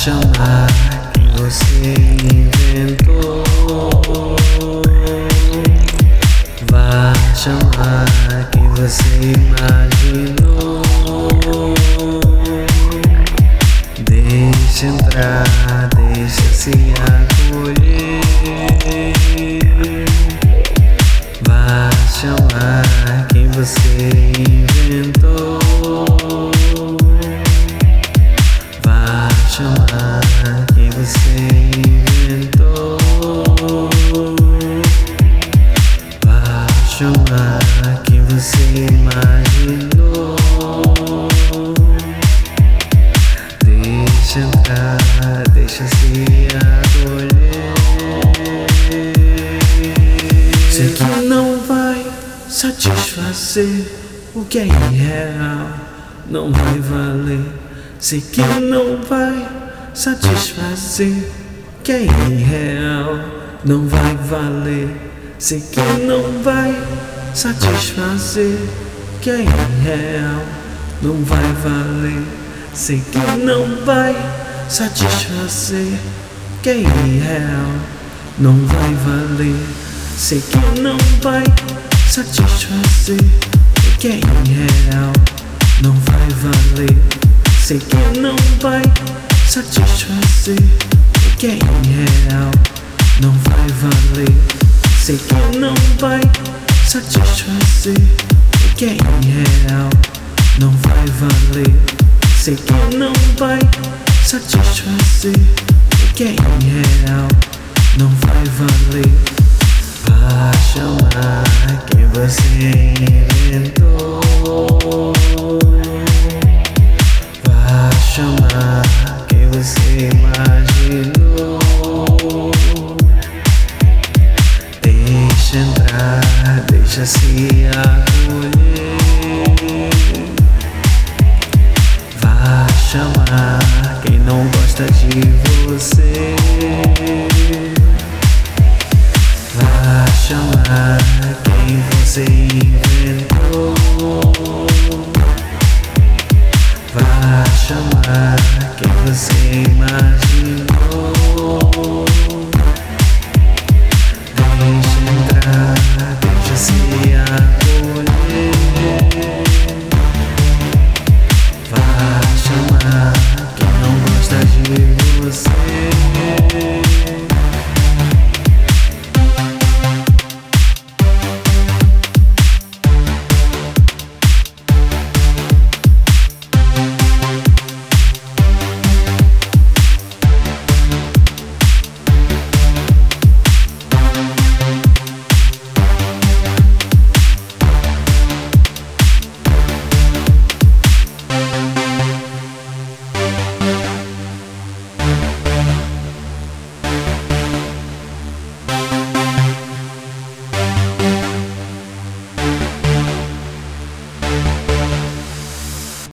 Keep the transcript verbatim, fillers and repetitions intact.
chamar quem você inventou. Vá chamar quem você imaginou. Deixa entrar, deixa se acolher. Vá chamar quem você inventou. Vá chamar quem você inventou. Vá chamar quem você imaginou. Deixa entrar, deixa se acolher. Sei que não vai satisfazer o que é irreal, não vai valer. Sei que não vai satisfazer o que é irreal, não vai valer. Sei que não vai satisfazer o que é irreal, não vai valer. Sei que não vai satisfazer o que é irreal, não vai valer. Sei que não vai satisfazer o que é irreal, não vai valer. Sei que não vai satisfazer o que é irreal, não vai valer. Sei que não vai satisfazer o que é irreal, não vai valer. Sei que não vai satisfazer o que é irreal, não vai valer. Vá chamar quem você inventou. Vá chamar quem você imaginou. Deixa entrar, deixa se acolher. Vá chamar quem não gosta de você. Vá chamar quem você inventou. Vá chamar quem você imaginou. Deixa entrar, deixa se acolher. Vá chamar quem não gosta de você.